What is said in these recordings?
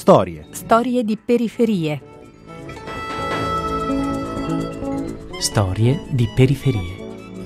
Storie. Storie di periferie. Storie di periferie.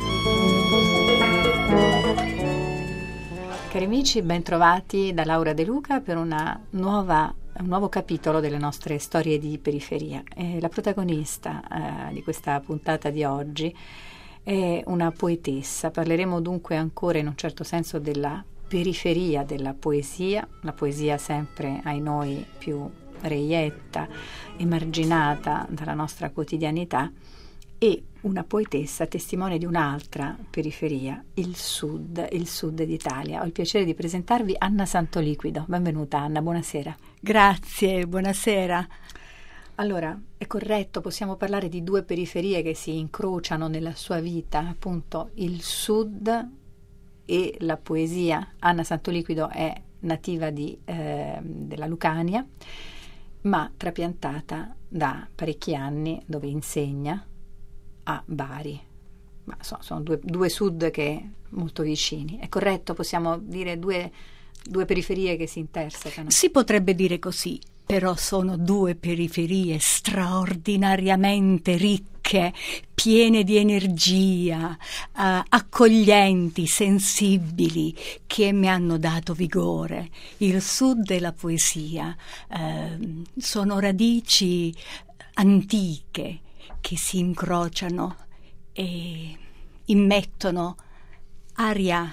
Cari amici, ben trovati da Laura De Luca per un nuovo capitolo delle nostre storie di periferia. La protagonista di questa puntata di oggi è una poetessa. Parleremo dunque ancora in un certo senso della periferia della poesia, la poesia sempre ai noi più reietta, emarginata dalla nostra quotidianità, e una poetessa testimone di un'altra periferia, il sud d'Italia. Ho il piacere di presentarvi Anna Santoliquido. Benvenuta Anna, buonasera. Grazie, buonasera. Allora, è corretto, possiamo parlare di due periferie che si incrociano nella sua vita, appunto il sud e la poesia. Anna Santoliquido è nativa della Lucania, ma trapiantata da parecchi anni, dove insegna a Bari. Ma sono due sud che molto vicini. È corretto, possiamo dire due periferie che si intersecano? Si potrebbe dire così, però sono due periferie straordinariamente ricche, piene di energia, accoglienti, sensibili, che mi hanno dato vigore. Il sud e la poesia sono radici antiche che si incrociano e immettono aria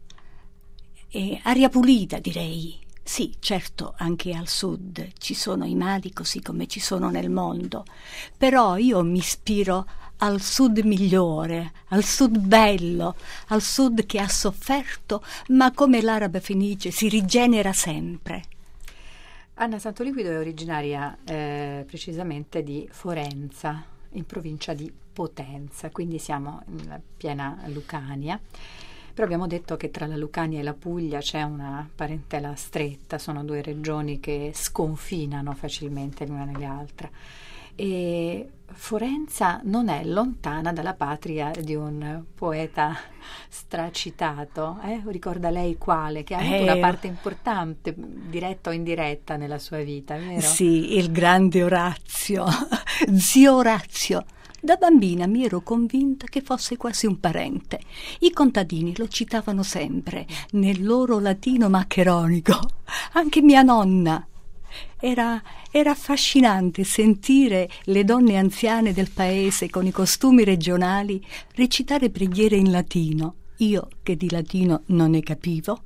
pulita, direi. Sì, certo, anche al sud ci sono i mali così come ci sono nel mondo, però io mi ispiro al sud migliore, al sud bello, al sud che ha sofferto, ma come l'Araba Fenice si rigenera sempre. Anna Santoliquido è originaria precisamente di Forenza, in provincia di Potenza, quindi siamo in piena Lucania. Però abbiamo detto che tra la Lucania e la Puglia c'è una parentela stretta, sono due regioni che sconfinano facilmente l'una nell'altra. E Forenza non è lontana dalla patria di un poeta stracitato, ricorda lei quale? Che ha avuto una parte importante, diretta o indiretta, nella sua vita, vero? Sì, il grande Orazio, zio Orazio. Da bambina mi ero convinta che fosse quasi un parente. I contadini lo citavano sempre nel loro latino maccheronico. Anche mia nonna. Era affascinante sentire le donne anziane del paese con i costumi regionali recitare preghiere in latino. Io, che di latino non ne capivo,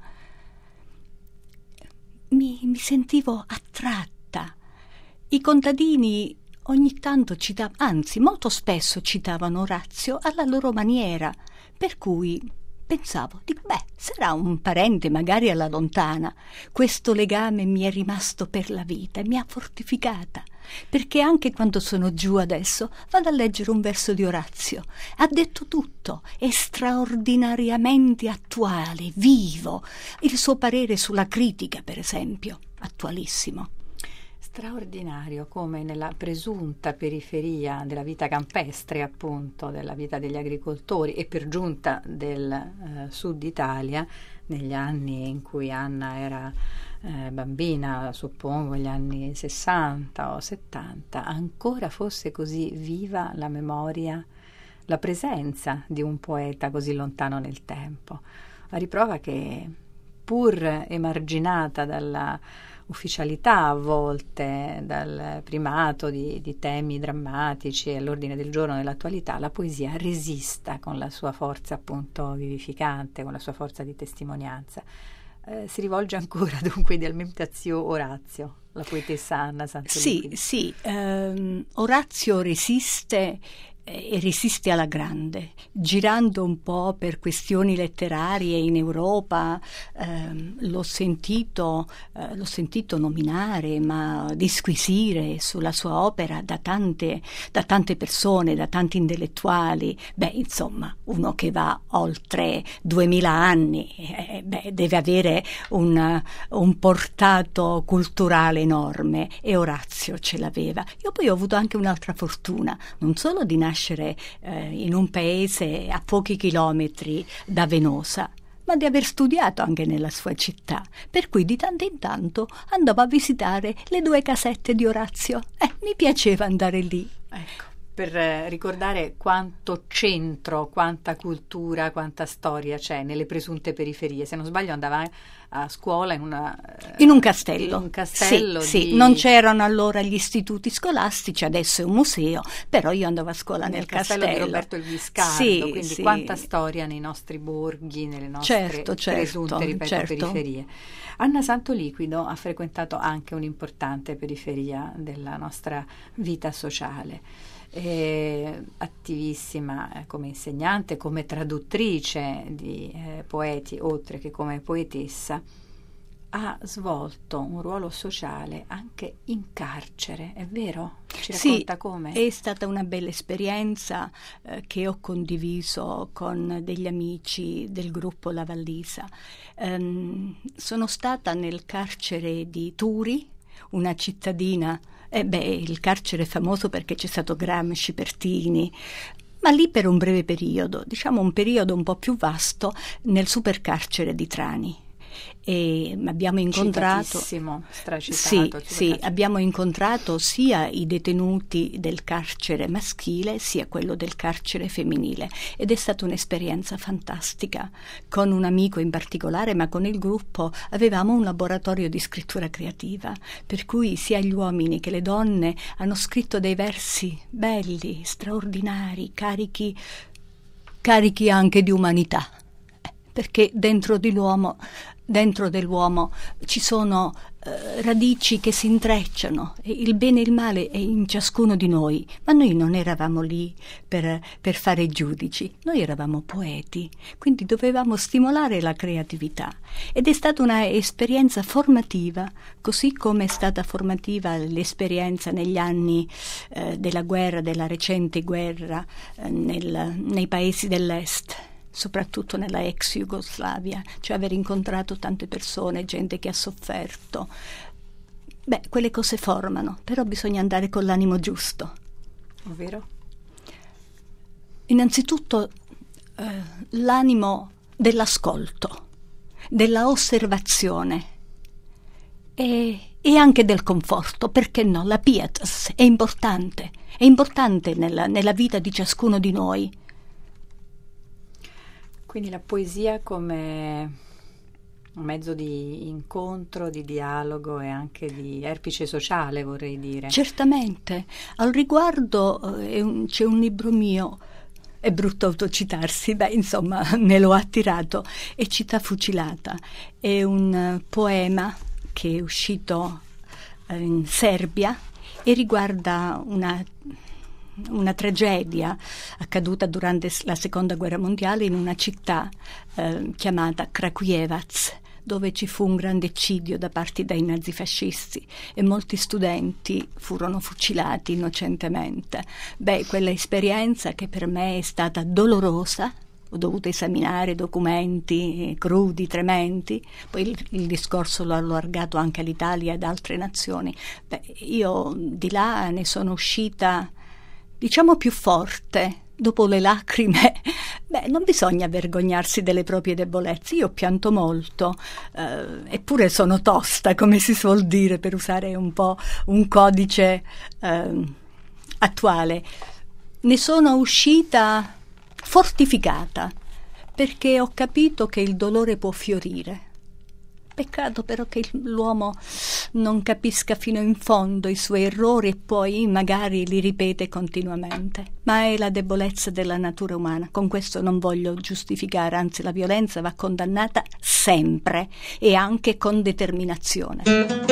mi sentivo attratta. I contadini ogni tanto anzi molto spesso citavano Orazio alla loro maniera, per cui pensavo, sarà un parente magari alla lontana. Questo legame mi è rimasto per la vita e mi ha fortificata, perché anche quando sono giù adesso vado a leggere un verso di Orazio. Ha detto tutto, è straordinariamente attuale, vivo. Il suo parere sulla critica, per esempio, attualissimo. Straordinario, come nella presunta periferia della vita campestre, appunto, della vita degli agricoltori e per giunta del sud Italia, negli anni in cui Anna era bambina, suppongo gli anni 60 o 70, ancora fosse così viva la memoria, la presenza di un poeta così lontano nel tempo, a riprova che, pur emarginata dalla ufficialità a volte, dal primato di temi drammatici all'ordine del giorno dell'attualità, la poesia resista con la sua forza appunto vivificante, con la sua forza di testimonianza. Si rivolge ancora dunque idealmente a zio Orazio, la poetessa Anna Santoliquido. Sì, Orazio resiste e resiste alla grande, girando un po' per questioni letterarie in Europa. L'ho sentito nominare, ma disquisire sulla sua opera da tante persone, da tanti intellettuali. Insomma, uno che va oltre 2000 anni deve avere un portato culturale enorme, e Orazio ce l'aveva. Io poi ho avuto anche un'altra fortuna, non solo di nascere in un paese a pochi chilometri da Venosa, ma di aver studiato anche nella sua città, per cui di tanto in tanto andavo a visitare le 2 casette di Orazio. Mi piaceva andare lì. Ecco, per ricordare quanto centro, quanta cultura, quanta storia c'è nelle presunte periferie. Se non sbaglio andava a scuola in un castello. In un castello sì. Non c'erano allora gli istituti scolastici, adesso è un museo, però io andavo a scuola nel castello di Roberto il Guiscardo, quindi quanta storia nei nostri borghi, nelle nostre presunte periferie. Anna Santoliquido ha frequentato anche un'importante periferia della nostra vita sociale. Attivissima come insegnante, come traduttrice di poeti, oltre che come poetessa, ha svolto un ruolo sociale anche in carcere, è vero? Ci racconta come? È stata una bella esperienza che ho condiviso con degli amici del gruppo La Vallisa. Sono stata nel carcere di Turi, una cittadina. Il carcere è famoso perché c'è stato Gramsci, Pertini, ma lì per un breve periodo, diciamo un periodo un po' più vasto, nel supercarcere di Trani. E abbiamo incontrato stracitato, abbiamo incontrato sia i detenuti del carcere maschile sia quello del carcere femminile, ed è stata un'esperienza fantastica. Con un amico in particolare, ma con il gruppo, avevamo un laboratorio di scrittura creativa, per cui sia gli uomini che le donne hanno scritto dei versi belli, straordinari, carichi anche di umanità, perché dentro dell'uomo ci sono radici che si intrecciano, e il bene e il male è in ciascuno di noi, ma noi non eravamo lì per fare giudici, noi eravamo poeti, quindi dovevamo stimolare la creatività, ed è stata una esperienza formativa, così come è stata formativa l'esperienza negli anni della guerra, della recente guerra nei paesi dell'est, soprattutto nella ex Jugoslavia, cioè aver incontrato tante persone, gente che ha sofferto. Quelle cose formano, però bisogna andare con l'animo giusto. Ovvero? Innanzitutto l'animo dell'ascolto, della osservazione e anche del conforto, perché no? La pietas è importante nella vita di ciascuno di noi. Quindi la poesia come un mezzo di incontro, di dialogo e anche di erpice sociale, vorrei dire. Certamente. Al riguardo c'è un libro mio, è brutto autocitarsi, insomma me lo ha tirato, è Città fucilata. È un poema che è uscito in Serbia e riguarda una tragedia accaduta durante la seconda guerra mondiale in una città chiamata Kragujevac, dove ci fu un grande eccidio da parte dei nazifascisti e molti studenti furono fucilati innocentemente. Quella esperienza, che per me è stata dolorosa, ho dovuto esaminare documenti crudi, tremendi, poi il discorso l'ho allargato anche all'Italia ed altre nazioni. Io di là ne sono uscita, diciamo, più forte. Dopo le lacrime, non bisogna vergognarsi delle proprie debolezze. Io pianto molto, eppure sono tosta, come si suol dire, per usare un po' un codice attuale. Ne sono uscita fortificata, perché ho capito che il dolore può fiorire. Peccato però che l'uomo non capisca fino in fondo i suoi errori e poi magari li ripete continuamente. Ma è la debolezza della natura umana. Con questo non voglio giustificare, anzi la violenza va condannata sempre e anche con determinazione.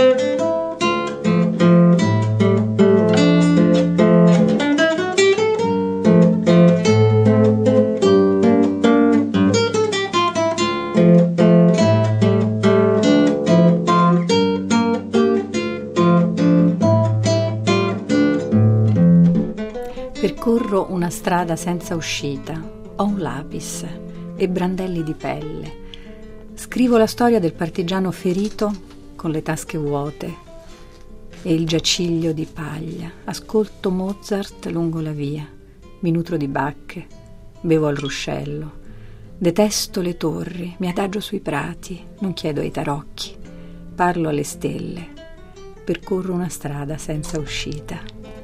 Percorro una strada senza uscita, ho un lapis e brandelli di pelle. Scrivo la storia del partigiano ferito con le tasche vuote e il giaciglio di paglia. Ascolto Mozart lungo la via, mi nutro di bacche, bevo al ruscello. Detesto le torri, mi adagio sui prati, non chiedo ai tarocchi, parlo alle stelle, percorro una strada senza uscita.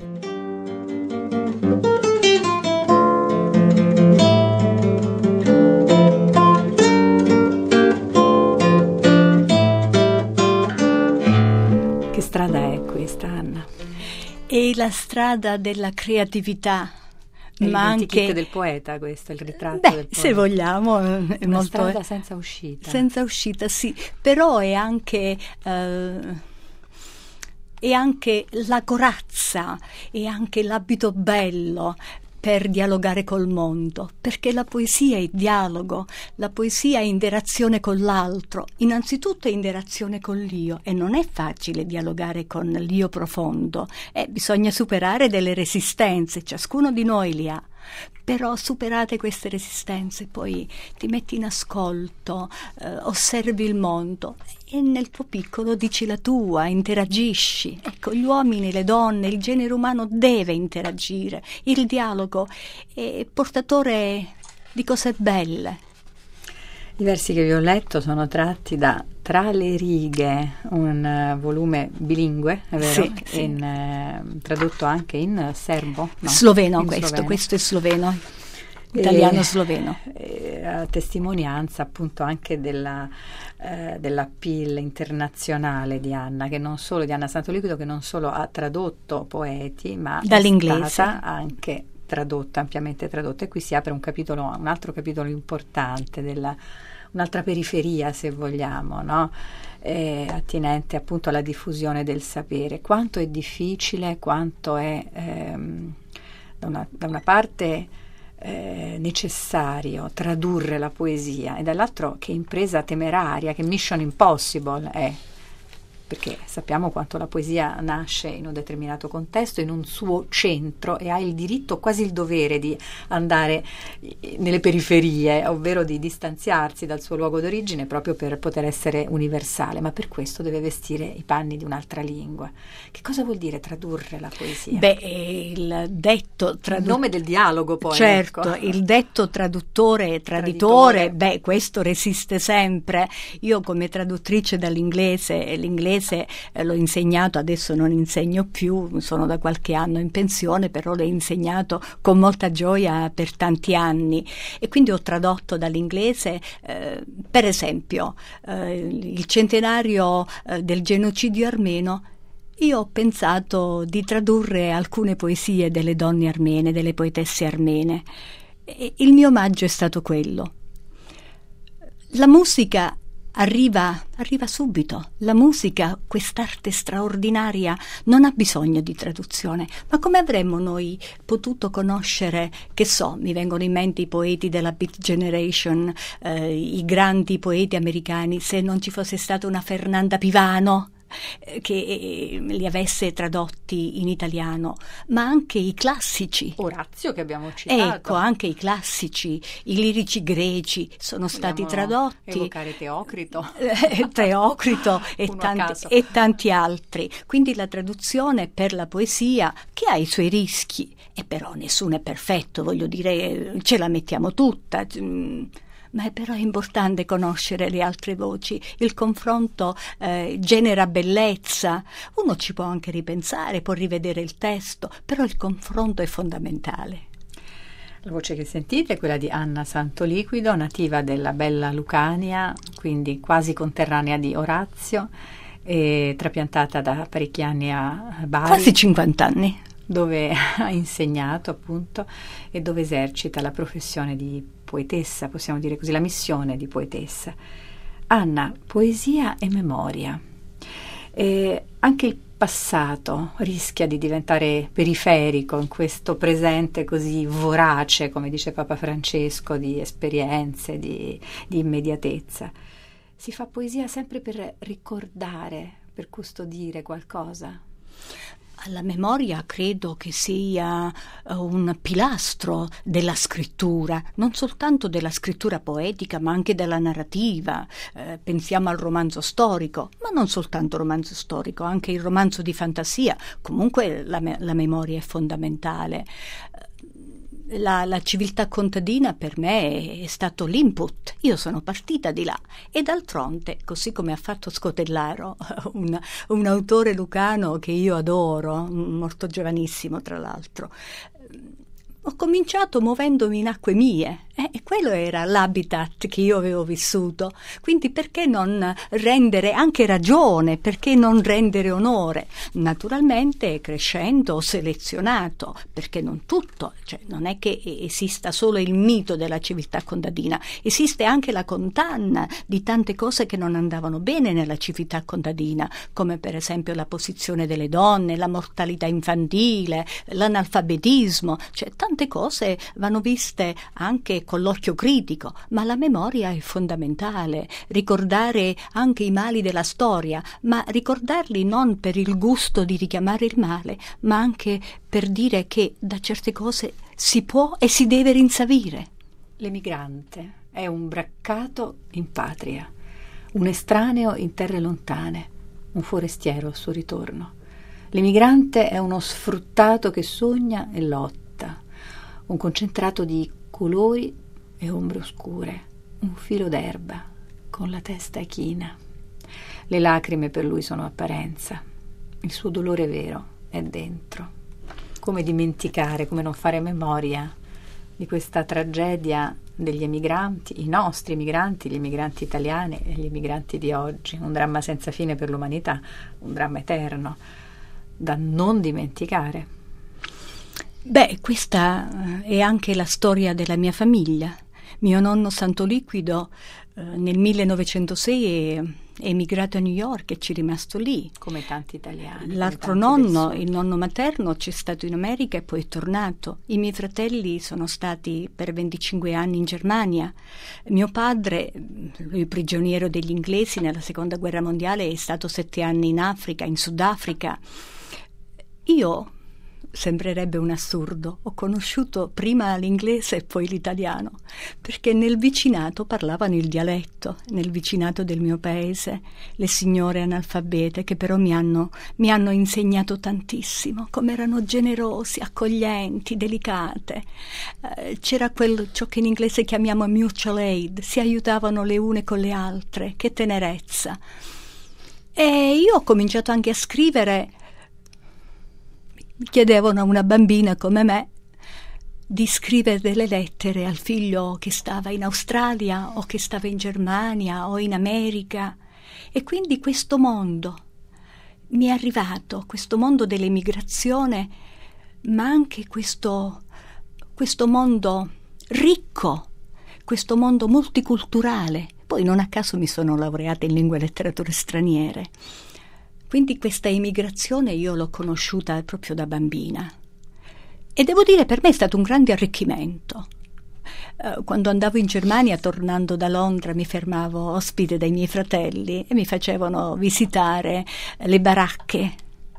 Che strada è questa, Anna? È la strada della creatività. È Ma anche del poeta, questo è il ritratto del poeta. Se vogliamo, è una molto strada senza uscita. Senza uscita, sì, però è anche la corazza, è anche l'abito bello per dialogare col mondo, perché la poesia è dialogo, la poesia è interazione con l'altro, innanzitutto è interazione con l'io, e non è facile dialogare con l'io profondo, bisogna superare delle resistenze, ciascuno di noi li ha. Però superate queste resistenze, poi ti metti in ascolto, osservi il mondo e nel tuo piccolo dici la tua, interagisci. Ecco, gli uomini, le donne, il genere umano deve interagire. Il dialogo è portatore di cose belle. I versi che vi ho letto sono tratti da Tra le righe, un volume bilingue, è vero? Sì. Tradotto anche in serbo? No, sloveno, in sloveno. Questo è sloveno, italiano-sloveno. A testimonianza appunto anche dell'appeal internazionale di Anna, che non solo, di Anna Santoliquido, che non solo ha tradotto poeti, ma dall'inglese. È stata anche tradotta, ampiamente tradotta, e qui si apre un altro capitolo importante un'altra periferia, se vogliamo, no? Attinente appunto alla diffusione del sapere. Quanto è difficile, quanto è da una parte necessario tradurre la poesia, e dall'altro che impresa temeraria, che mission impossible è, perché sappiamo quanto la poesia nasce in un determinato contesto, in un suo centro, e ha il diritto, quasi il dovere, di andare nelle periferie, ovvero di distanziarsi dal suo luogo d'origine proprio per poter essere universale, ma per questo deve vestire i panni di un'altra lingua. Che cosa vuol dire tradurre la poesia? Il detto il nome del dialogo, poi. Certo, ecco. Il detto traduttore e traditore, questo resiste sempre. Io come traduttrice dall'inglese, l'inglese l'ho insegnato, adesso non insegno più, sono da qualche anno in pensione, però l'ho insegnato con molta gioia per tanti anni, e quindi ho tradotto dall'inglese per esempio il centenario del genocidio armeno. Io ho pensato di tradurre alcune poesie delle donne armene, delle poetesse armene, e il mio omaggio è stato quello. La musica arriva subito. La musica, quest'arte straordinaria, non ha bisogno di traduzione. Ma come avremmo noi potuto conoscere, che so, mi vengono in mente i poeti della Beat Generation, i grandi poeti americani, se non ci fosse stata una Fernanda Pivano che li avesse tradotti in italiano, ma anche i classici. Orazio, che abbiamo citato. Ecco, anche i classici, i lirici greci sono stati tradotti. Evocare Teocrito. Teocrito e tanti altri. Quindi la traduzione per la poesia, che ha i suoi rischi, e però nessuno è perfetto, voglio dire, ce la mettiamo tutta. Ma è però importante conoscere le altre voci, il confronto genera bellezza, uno ci può anche ripensare, può rivedere il testo, però il confronto è fondamentale. La voce che sentite è quella di Anna Santoliquido, nativa della bella Lucania, quindi quasi conterranea di Orazio, e trapiantata da parecchi anni a Bari. Quasi 50 anni. Dove ha insegnato appunto e dove esercita la professione di poetessa, possiamo dire così, la missione di poetessa. Anna, poesia e memoria. Anche il passato rischia di diventare periferico in questo presente così vorace, come dice Papa Francesco, di esperienze, di immediatezza. Si fa poesia sempre per ricordare, per custodire qualcosa. La memoria credo che sia un pilastro della scrittura, non soltanto della scrittura poetica, ma anche della narrativa. Pensiamo al romanzo storico, ma non soltanto il romanzo storico, anche il romanzo di fantasia. Comunque la memoria è fondamentale. la civiltà contadina per me è stato l'input. Io sono partita di là e d'altronde, così come ha fatto Scotellaro, un autore lucano che io adoro, morto giovanissimo tra l'altro, ho cominciato muovendomi in acque mie, e quello era l'habitat che io avevo vissuto. Quindi perché non rendere anche ragione, perché non rendere onore? Naturalmente crescendo ho selezionato, perché non tutto, cioè non è che esista solo il mito della civiltà contadina, esiste anche la condanna di tante cose che non andavano bene nella civiltà contadina, come per esempio la posizione delle donne, la mortalità infantile, l'analfabetismo, cioè tante cose vanno viste anche con l'occhio critico, ma la memoria è fondamentale. Ricordare anche i mali della storia, ma ricordarli non per il gusto di richiamare il male, ma anche per dire che da certe cose si può e si deve rinsavire. L'emigrante è un braccato in patria, un estraneo in terre lontane, un forestiero al suo ritorno. L'emigrante è uno sfruttato che sogna e lotta, un concentrato di colori e ombre oscure, un filo d'erba con la testa china. Le lacrime per lui sono apparenza, il suo dolore vero è dentro. Come dimenticare, come non fare memoria di questa tragedia degli emigranti, i nostri emigranti, gli emigranti italiani e gli emigranti di oggi, un dramma senza fine per l'umanità, un dramma eterno da non dimenticare. Beh, questa è anche la storia della mia famiglia. Mio nonno Santoliquido nel 1906 è emigrato a New York e ci è rimasto lì. Come tanti italiani. L'altro nonno, il nonno materno, c'è stato in America e poi è tornato. I miei fratelli sono stati per 25 anni in Germania. Mio padre, lui prigioniero degli inglesi nella seconda guerra mondiale, è stato 7 anni in Africa, in Sudafrica. Io, sembrerebbe un assurdo, ho conosciuto prima l'inglese e poi l'italiano, perché nel vicinato parlavano il dialetto, nel vicinato del mio paese, le signore analfabete che però mi hanno insegnato tantissimo, come erano generosi, accoglienti, delicate. C'era ciò che in inglese chiamiamo mutual aid, si aiutavano le une con le altre, che tenerezza. E io ho cominciato anche a scrivere. Chiedevano a una bambina come me di scrivere delle lettere al figlio che stava in Australia o che stava in Germania o in America, e quindi questo mondo mi è arrivato, questo mondo dell'emigrazione, ma anche questo mondo ricco, questo mondo multiculturale. Poi non a caso mi sono laureata in lingue e letterature straniere. Quindi questa emigrazione io l'ho conosciuta proprio da bambina e devo dire per me è stato un grande arricchimento. Quando andavo in Germania, tornando da Londra, mi fermavo ospite dai miei fratelli e mi facevano visitare le baracche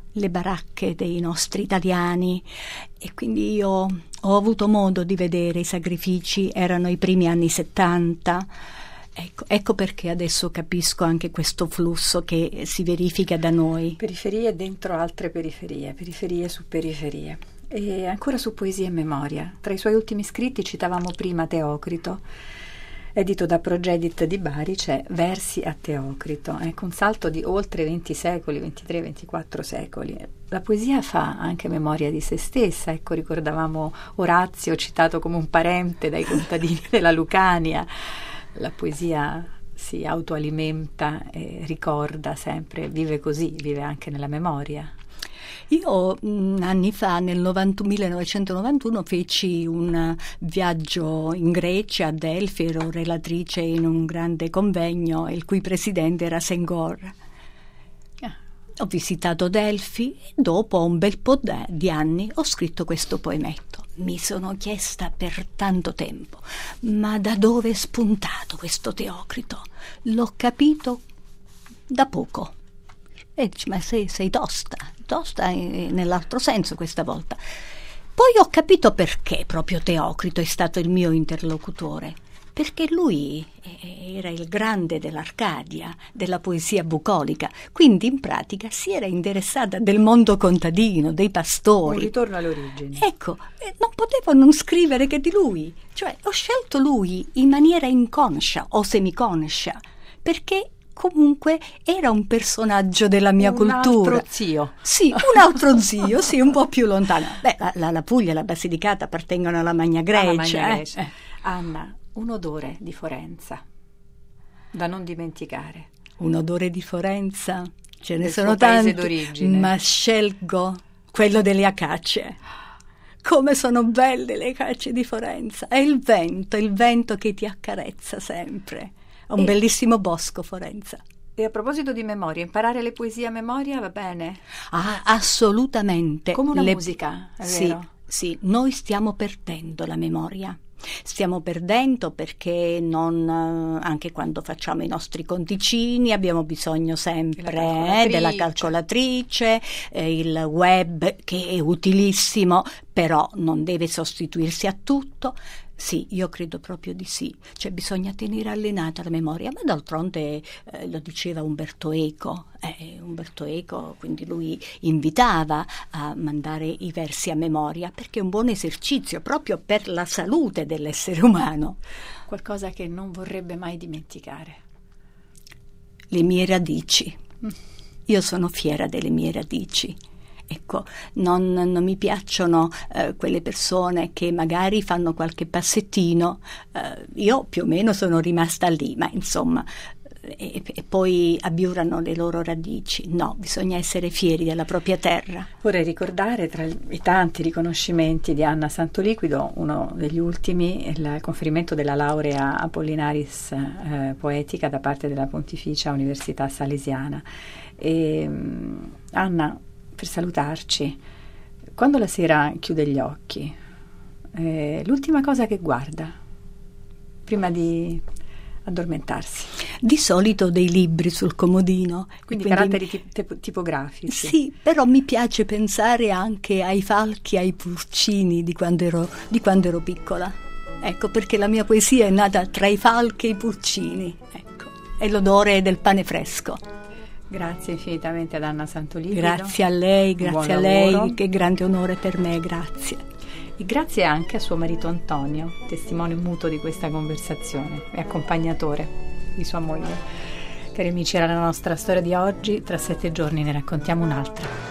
dei nostri italiani, e quindi io ho avuto modo di vedere i sacrifici. Erano i primi anni 70. Ecco perché adesso capisco anche questo flusso che si verifica da noi. Periferie dentro altre periferie, periferie su periferie. E ancora su poesia e memoria. Tra i suoi ultimi scritti citavamo prima Teocrito, edito da Progedit di Bari, c'è Versi a Teocrito. Ecco, un salto di oltre 20 secoli, 23-24 secoli. La poesia fa anche memoria di se stessa. Ecco, ricordavamo Orazio citato come un parente dai contadini della Lucania. La poesia si autoalimenta e ricorda sempre, vive così, vive anche nella memoria. Io anni fa, nel 1991, feci un viaggio in Grecia, a Delfi, ero relatrice in un grande convegno, il cui presidente era Senghor. Ho visitato Delfi e dopo un bel po' di anni ho scritto questo poemetto. Mi sono chiesta per tanto tempo, ma da dove è spuntato questo Teocrito? L'ho capito da poco. E dici, ma sei tosta nell'altro senso questa volta. Poi ho capito perché proprio Teocrito è stato il mio interlocutore. perché lui era il grande dell'Arcadia, della poesia bucolica, quindi in pratica si era interessata del mondo contadino, dei pastori. Un ritorno alle origini. Ecco, non potevo non scrivere che di lui, cioè ho scelto lui in maniera inconscia o semiconscia, perché comunque era un personaggio della mia cultura. Un altro zio. Sì, un altro zio, sì, un po' più lontano. Beh, la Puglia e la Basilicata appartengono alla Magna Grecia. Anna, un odore di Forenza da non dimenticare. Un odore di Forenza? Ce ne Del sono suo paese tanti, d'origine. ma scelgo quello delle acacie. Come sono belle le acacie di Forenza! È il vento che ti accarezza sempre. È un bellissimo bosco, Forenza. E a proposito di memoria, imparare le poesie a memoria va bene? Ah, assolutamente. Come una musica, è vero? Sì, noi stiamo perdendo la memoria. Stiamo perdendo perché anche quando facciamo i nostri conticini abbiamo bisogno sempre della calcolatrice, il web che è utilissimo, però non deve sostituirsi a tutto. Sì, io credo proprio di sì, cioè bisogna tenere allenata la memoria, ma d'altronde lo diceva Umberto Eco, quindi lui invitava a mandare i versi a memoria perché è un buon esercizio proprio per la salute dell'essere umano. Qualcosa che non vorrebbe mai dimenticare. Le mie radici. Io sono fiera delle mie radici. Ecco, non mi piacciono quelle persone che magari fanno qualche passettino, io più o meno sono rimasta lì, ma insomma, e poi abiurano le loro radici. No, bisogna essere fieri della propria terra. Vorrei ricordare tra i tanti riconoscimenti di Anna Santoliquido, uno degli ultimi, il conferimento della laurea Apollinaris poetica da parte della Pontificia Università Salesiana. E, Anna, per salutarci, quando la sera chiude gli occhi, l'ultima cosa che guarda prima di addormentarsi? Di solito dei libri sul comodino. Quindi caratteri tipografici. Sì, però mi piace pensare anche ai falchi, ai pulcini di quando ero piccola. Ecco, perché la mia poesia è nata tra i falchi e i pulcini. Ecco, è l'odore del pane fresco. Grazie infinitamente ad Anna Santoliquido. Grazie a lei, che grande onore per me, grazie. E grazie anche a suo marito Antonio, testimone muto di questa conversazione e accompagnatore di sua moglie. Cari amici, era la nostra storia di oggi, tra 7 giorni ne raccontiamo un'altra.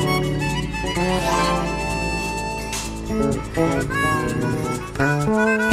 Thank you.